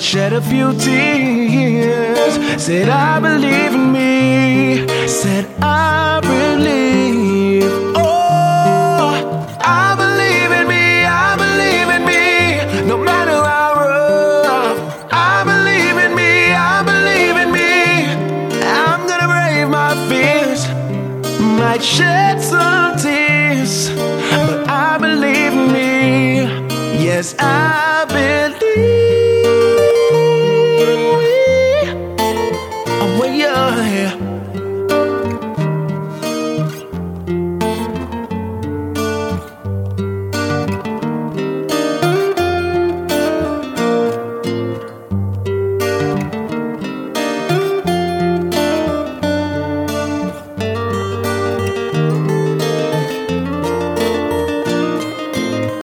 might shed a few tears. Said I believe in me. Said I believe. Oh, I believe in me. I believe in me. No matter how rough, I believe in me. I believe in me. I'm gonna brave my fears. Might shed some tears, but I believe in me. Yes, I believe.